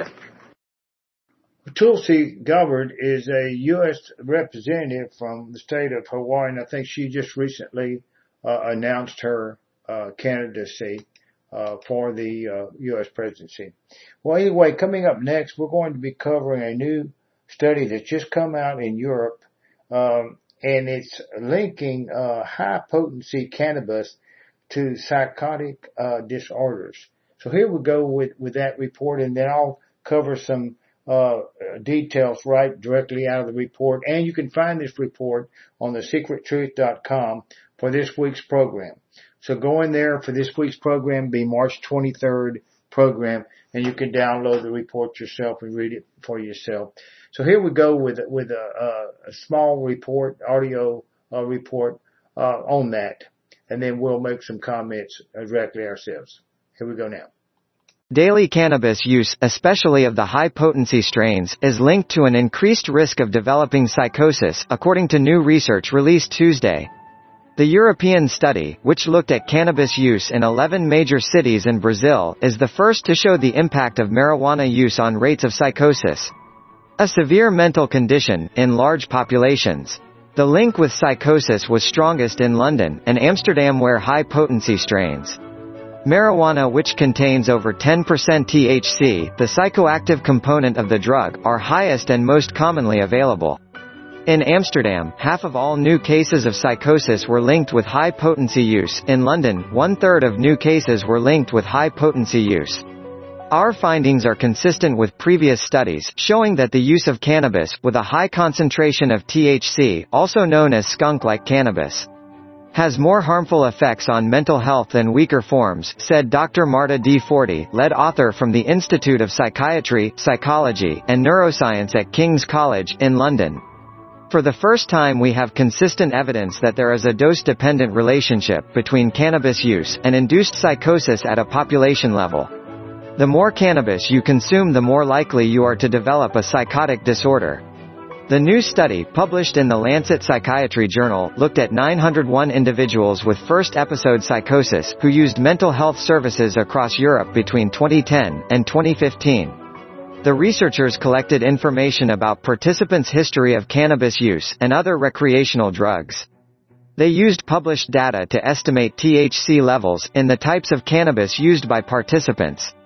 Tulsi Gabbard is a U S representative from the state of Hawaii, and I think she just recently uh, announced her uh, candidacy uh, for the uh, U S presidency. Well, anyway, coming up next, we're going to be covering a new study that's just come out in Europe, um, and it's linking uh, high-potency cannabis to psychotic uh, disorders. So here we go with, with that report, and then I'll cover some uh details right directly out of the report. And you can find this report on the secret truth dot com for this week's program. So go in there for this week's program, be March twenty-third program, and you can download the report yourself and read it for yourself. So here we go with with a, a, a small report, audio uh, report uh, on that, and then we'll make some comments directly ourselves. Here we go now. Daily cannabis use, especially of the high-potency strains, is linked to an increased risk of developing psychosis, according to new research released Tuesday. The European study, which looked at cannabis use in eleven major cities in Brazil, is the first to show the impact of marijuana use on rates of psychosis, a severe mental condition, in large populations. The link with psychosis was strongest in London and Amsterdam, where high-potency strains marijuana, which contains over ten percent T H C, the psychoactive component of the drug, are highest and most commonly available. In Amsterdam, half of all new cases of psychosis were linked with high-potency use. In London, one-third of new cases were linked with high-potency use. Our findings are consistent with previous studies, showing that the use of cannabis, with a high concentration of T H C, also known as skunk-like cannabis, has more harmful effects on mental health than weaker forms, said Doctor Marta D. Forti, lead author from the Institute of Psychiatry, Psychology, and Neuroscience at King's College, in London. For the first time, we have consistent evidence that there is a dose-dependent relationship between cannabis use and induced psychosis at a population level. The more cannabis you consume, the more likely you are to develop a psychotic disorder. The new study, published in the Lancet Psychiatry Journal, looked at nine hundred one individuals with first-episode psychosis who used mental health services across Europe between twenty ten and twenty fifteen. The researchers collected information about participants' history of cannabis use and other recreational drugs. They used published data to estimate T H C levels in the types of cannabis used by participants.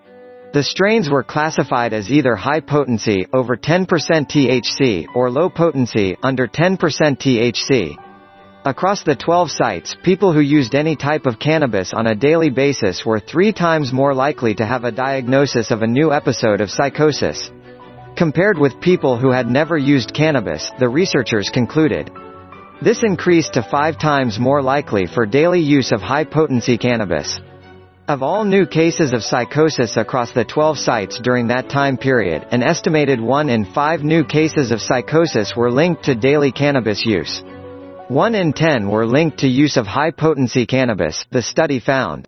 The strains were classified as either high potency, over ten percent T H C, or low potency, under ten percent T H C. Across the twelve sites, people who used any type of cannabis on a daily basis were three times more likely to have a diagnosis of a new episode of psychosis. Compared with people who had never used cannabis, the researchers concluded. This increased to five times more likely for daily use of high-potency cannabis. Of all new cases of psychosis across the twelve sites during that time period, an estimated one in five new cases of psychosis were linked to daily cannabis use. One in ten were linked to use of high-potency cannabis, the study found.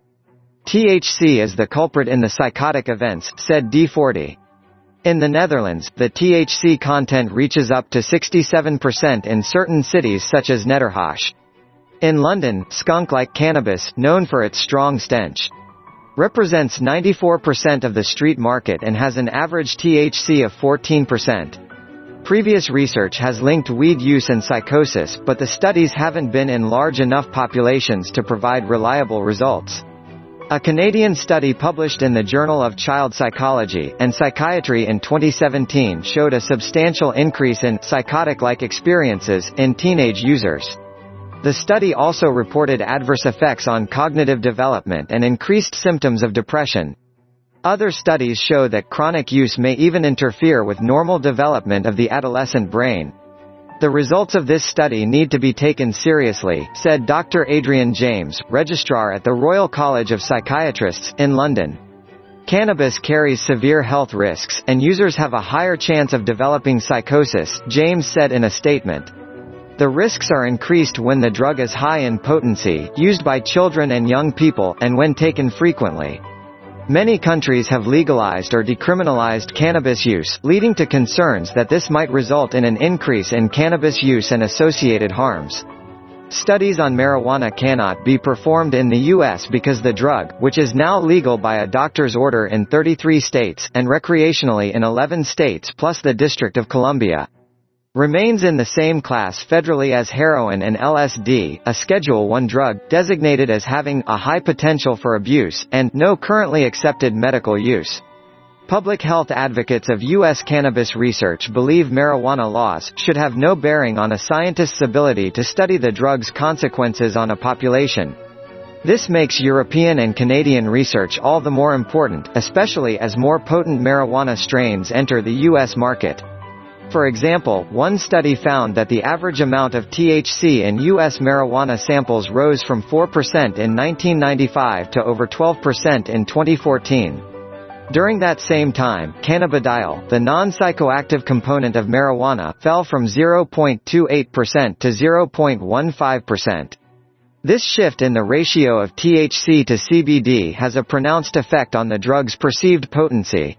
T H C is the culprit in the psychotic events, said D forty. In the Netherlands, the T H C content reaches up to sixty-seven percent in certain cities such as Nederhash. In London, skunk-like cannabis, known for its strong stench, represents ninety-four percent of the street market and has an average T H C of fourteen percent. Previous research has linked weed use and psychosis, but the studies haven't been in large enough populations to provide reliable results. A Canadian study published in the Journal of Child Psychology and Psychiatry in twenty seventeen showed a substantial increase in psychotic-like experiences in teenage users. The study also reported adverse effects on cognitive development and increased symptoms of depression. Other studies show that chronic use may even interfere with normal development of the adolescent brain. The results of this study need to be taken seriously, said Doctor Adrian James, registrar at the Royal College of Psychiatrists, in London. Cannabis carries severe health risks, and users have a higher chance of developing psychosis, James said in a statement. The risks are increased when the drug is high in potency, used by children and young people, and when taken frequently. Many countries have legalized or decriminalized cannabis use, leading to concerns that this might result in an increase in cannabis use and associated harms. Studies on marijuana cannot be performed in the U S because the drug, which is now legal by a doctor's order in thirty-three states, and recreationally in eleven states plus the District of Columbia, remains in the same class federally as heroin and L S D, a Schedule one drug, designated as having a high potential for abuse, and no currently accepted medical use. Public health advocates of U S cannabis research believe marijuana laws should have no bearing on a scientist's ability to study the drug's consequences on a population. This makes European and Canadian research all the more important, especially as more potent marijuana strains enter the U S market. For example, one study found that the average amount of T H C in U S marijuana samples rose from four percent in nineteen ninety-five to over twelve percent in twenty fourteen. During that same time, cannabidiol, the non-psychoactive component of marijuana, fell from zero point two eight percent to zero point one five percent. This shift in the ratio of T H C to C B D has a pronounced effect on the drug's perceived potency.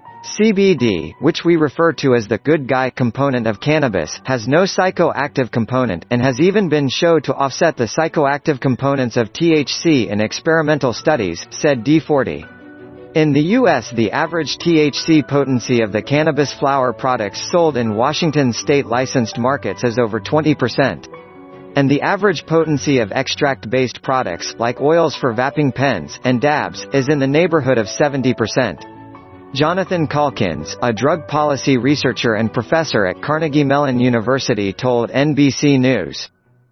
C B D, which we refer to as the good guy component of cannabis, has no psychoactive component, and has even been shown to offset the psychoactive components of T H C in experimental studies, said D forty. In the U S, the average T H C potency of the cannabis flower products sold in Washington state licensed markets is over twenty percent. And the average potency of extract-based products, like oils for vaping pens and dabs, is in the neighborhood of seventy percent. Jonathan Calkins, a drug policy researcher and professor at Carnegie Mellon University, told N B C News.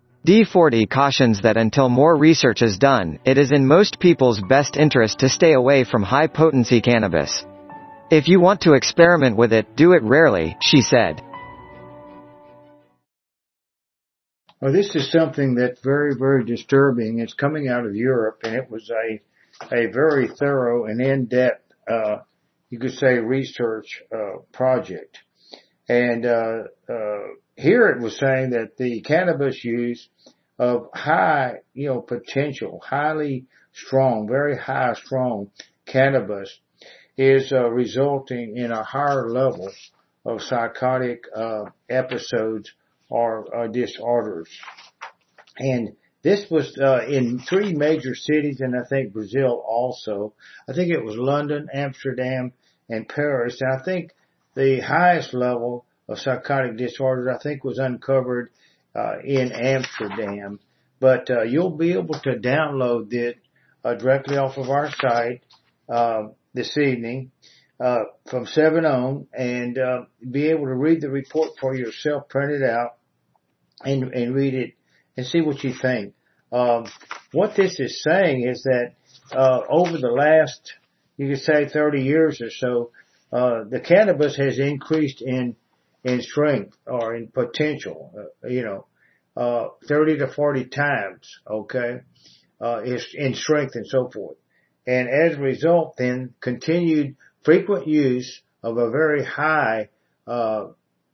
D forty cautions that until more research is done, it is in most people's best interest to stay away from high-potency cannabis. If you want to experiment with it, do it rarely, she said. Well, this is something that's very, very disturbing. It's coming out of Europe, and it was a a very thorough and in-depth uh you could say research uh project. And uh uh here it was saying that the cannabis use of high, you know, potential, highly strong, very high strong cannabis is uh, resulting in a higher level of psychotic uh episodes or uh, disorders. And this was uh, in three major cities, and I think Brazil also. I think it was London, Amsterdam, and Paris. And I think the highest level of psychotic disorders, I think, was uncovered uh, in Amsterdam. But uh, you'll be able to download it uh, directly off of our site. Uh, this evening, uh, from seven on, and, uh, be able to read the report for yourself, print it out, and, and read it, and see what you think. Um, what this is saying is that, uh, over the last, you could say thirty years or so, uh, the cannabis has increased in, in strength or in potential, uh, you know, uh, thirty to forty times, okay, uh, is in strength and so forth. And as a result, then continued frequent use of a very high, uh,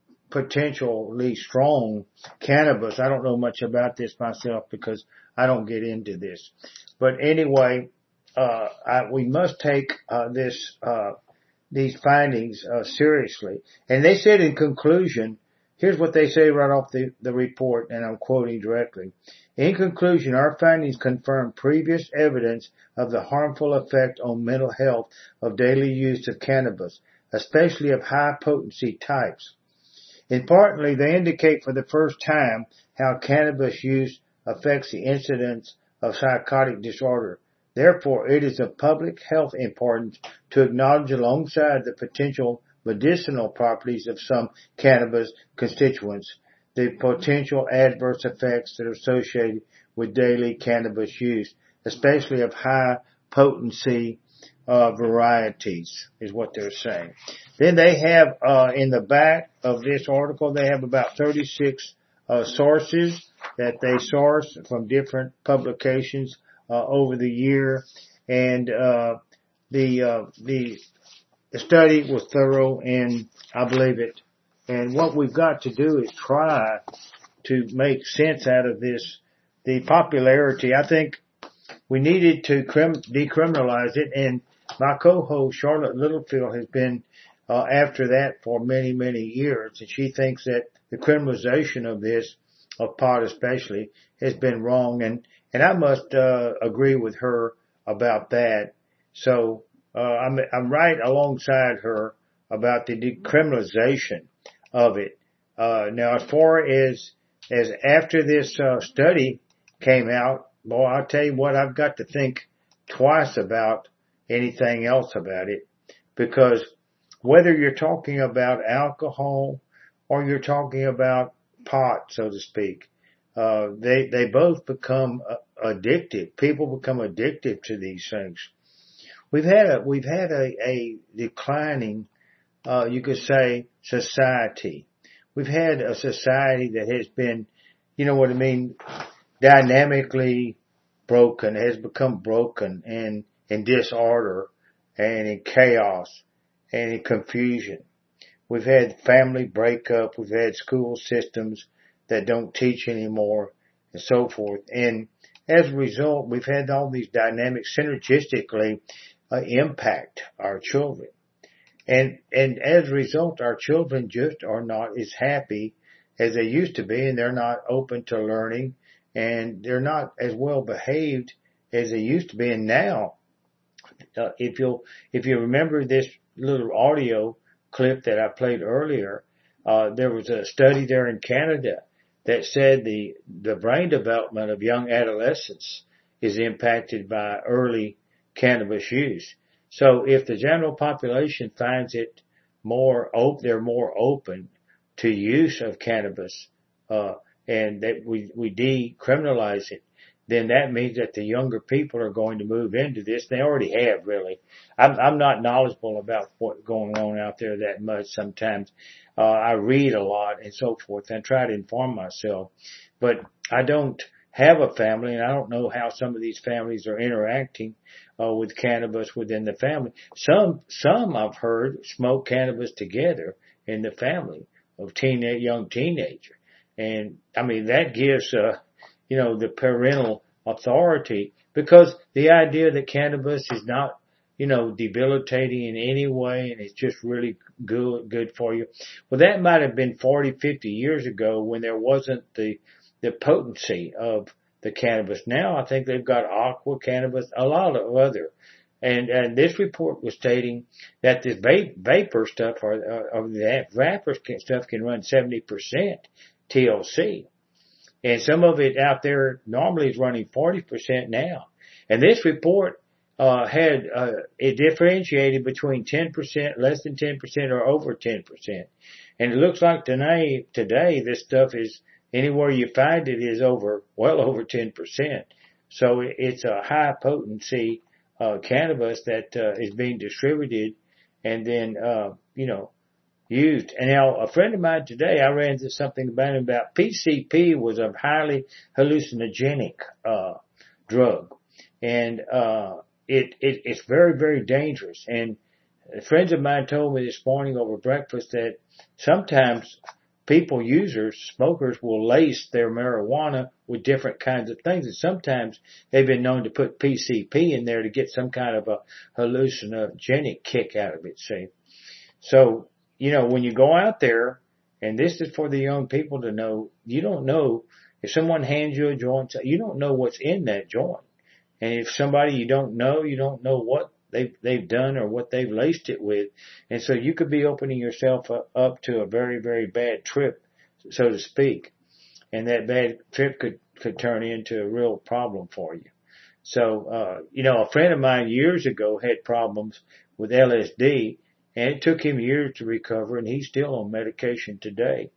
potentially strong cannabis. I don't know much about this myself because I don't get into this. But anyway, uh, I, we must take, uh, this, uh, these findings, uh, seriously. And they said in conclusion, here's what they say right off the, the report, and I'm quoting directly. In conclusion, our findings confirm previous evidence of the harmful effect on mental health of daily use of cannabis, especially of high potency types. Importantly, they indicate for the first time how cannabis use affects the incidence of psychotic disorder. Therefore, it is of public health importance to acknowledge alongside the potential medicinal properties of some cannabis constituents, the potential adverse effects that are associated with daily cannabis use, especially of high potency uh, varieties, is what they're saying. Then they have, uh, in the back of this article, they have about thirty-six uh, sources that they source from different publications uh, over the year, and uh, the uh, the the study was thorough, and I believe it. And what we've got to do is try to make sense out of this. The popularity, I think we needed to crim- decriminalize it, and my co-host Charlotte Littlefield has been uh, after that for many, many years, and she thinks that the criminalization of this, of pot especially, has been wrong, and and I must uh, agree with her about that. So uh, I'm I'm right alongside her about the decriminalization of it. Uh, now, as far as as after this uh, study came out, boy, I'll tell you what, I've got to think twice about anything else about it, because whether you're talking about alcohol or you're talking about pot, so to speak, uh, they, they both become uh, addictive. People become addicted to these things. We've had a, we've had a, a declining, uh, you could say, society. We've had a society that has been, you know what I mean, dynamically broken, has become broken and in disorder and in chaos and in confusion. We've had family breakup. We've had school systems that don't teach anymore and so forth. And as a result, we've had all these dynamics synergistically uh, impact our children. And, and as a result, our children just are not as happy as they used to be, and they're not open to learning, and they're not as well behaved as they used to be. And now, uh, if you'll, if you remember this little audio clip that I played earlier, uh, there was a study there in Canada that said the, the brain development of young adolescents is impacted by early cannabis use. So if the general population finds it more open, they're more open to use of cannabis, uh, and that we, we decriminalize it, then that means that the younger people are going to move into this. They already have, really. I'm, I'm not knowledgeable about what's going on out there that much sometimes. Uh, I read a lot and so forth and try to inform myself, but I don't have a family, and I don't know how some of these families are interacting uh, with cannabis within the family. Some, some I've heard smoke cannabis together in the family of teen, young teenager. And I mean, that gives, uh, you know, the parental authority, because the idea that cannabis is not, you know, debilitating in any way and it's just really good, good for you. Well, that might have been forty, fifty years ago when there wasn't the, the potency of the cannabis. Now I think they've got aqua cannabis, a lot of other. And, and this report was stating that this vape, vapor stuff or, or the vapor stuff can run seventy percent T L C. And some of it out there normally is running forty percent now. And this report uh, had, uh, it differentiated between ten percent, less than ten percent, or over ten percent. And it looks like today, today this stuff is, anywhere you find it is over, well over ten percent. So it's a high potency, uh, cannabis that, uh, is being distributed and then, uh, you know, used. And now a friend of mine today, I ran into something about him about P C P was a highly hallucinogenic, uh, drug. And, uh, it, it, it's very, very dangerous. And friends of mine told me this morning over breakfast that sometimes people, users, smokers will lace their marijuana with different kinds of things. And sometimes they've been known to put P C P in there to get some kind of a hallucinogenic kick out of it, see. So, you know, when you go out there, and this is for the young people to know, you don't know if someone hands you a joint, you don't know what's in that joint. And if somebody you don't know, you don't know what they've, they've done or what they've laced it with. And so you could be opening yourself up to a very, very bad trip, so to speak. And that bad trip could, could turn into a real problem for you. So, uh, you know, a friend of mine years ago had problems with L S D, and it took him years to recover, and he's still on medication today.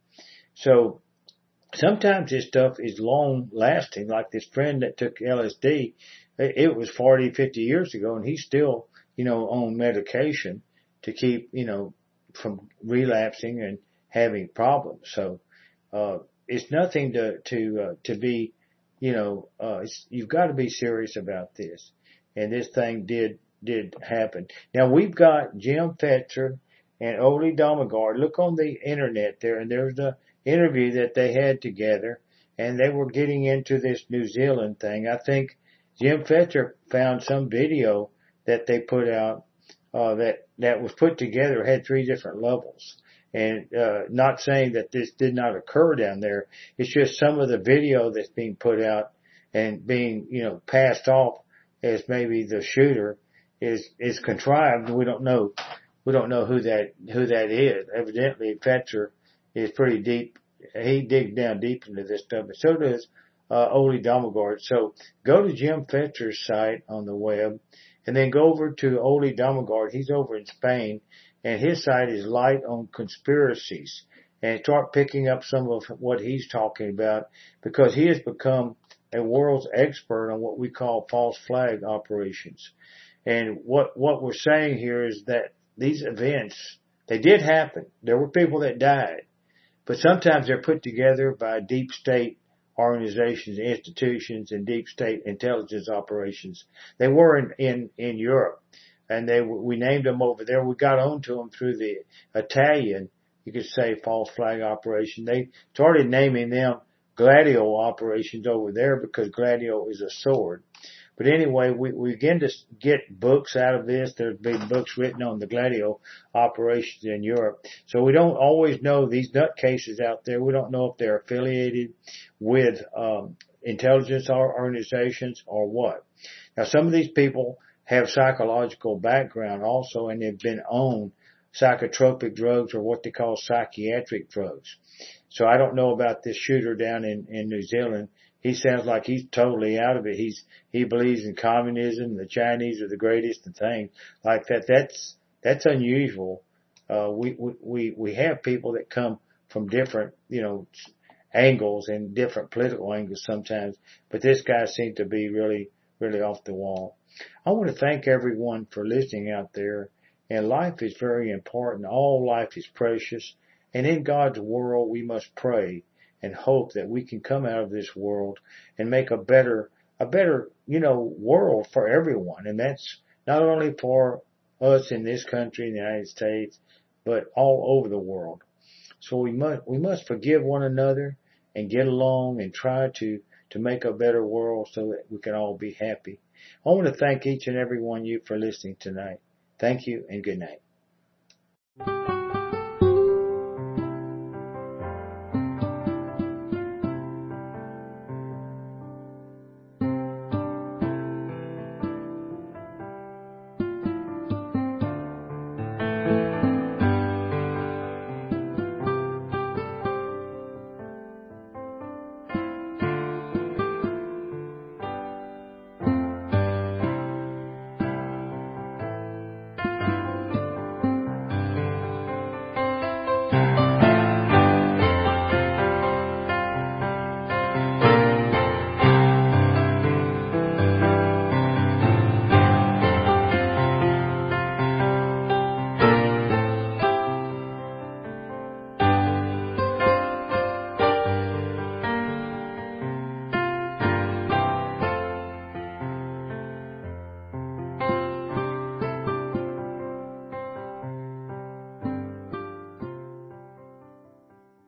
So sometimes this stuff is long lasting, like this friend that took L S D. It was forty, fifty years ago, and he's still, you know, on medication to keep, you know, from relapsing and having problems. So, uh, it's nothing to, to, uh, to be, you know, uh, it's, you've got to be serious about this. And this thing did, did happen. Now we've got Jim Fetzer and Ole Dammegard. Look on the internet there, and there's the interview that they had together, and they were getting into this New Zealand thing. I think Jim Fetzer found some video that they put out, uh, that, that was put together, had three different levels. And, uh, not saying that this did not occur down there. It's just some of the video that's being put out and being, you know, passed off as maybe the shooter is, is contrived. We don't know, we don't know who that, who that is. Evidently, Fetzer is pretty deep. He digs down deep into this stuff, but so does, uh, Ole Dammegard. So go to Jim Fetzer's site on the web and then go over to Ole Dammegard. He's over in Spain, and his site is Light on Conspiracies, and start picking up some of what he's talking about, because he has become a world's expert on what we call false flag operations. And what, what we're saying here is that these events, they did happen. There were people that died, but sometimes they're put together by deep state organizations, institutions, and deep state intelligence operations. They were in, in, in Europe, and they, we named them over there. We got onto them through the Italian, you could say, false flag operation. They started naming them Gladio operations over there because Gladio is a sword. But anyway, we, we begin to get books out of this. There's been books written on the Gladio operations in Europe. So we don't always know these nutcases out there. We don't know if they're affiliated with um, intelligence organizations or what. Now, some of these people have psychological background also, and they've been on psychotropic drugs or what they call psychiatric drugs. So I don't know about this shooter down in, in New Zealand. He sounds like he's totally out of it. He's, he believes in communism. The Chinese are the greatest and things like that. That's, that's unusual. Uh, we, we, we have people that come from different, you know, angles and different political angles sometimes, but this guy seemed to be really, really off the wall. I want to thank everyone for listening out there. And life is very important. All life is precious. And in God's world, we must pray and hope that we can come out of this world and make a better, a better, you know, world for everyone. And that's not only for us in this country, in the United States, but all over the world. So we must, we must forgive one another and get along and try to, to make a better world so that we can all be happy. I want to thank each and every one of you for listening tonight. Thank you and good night.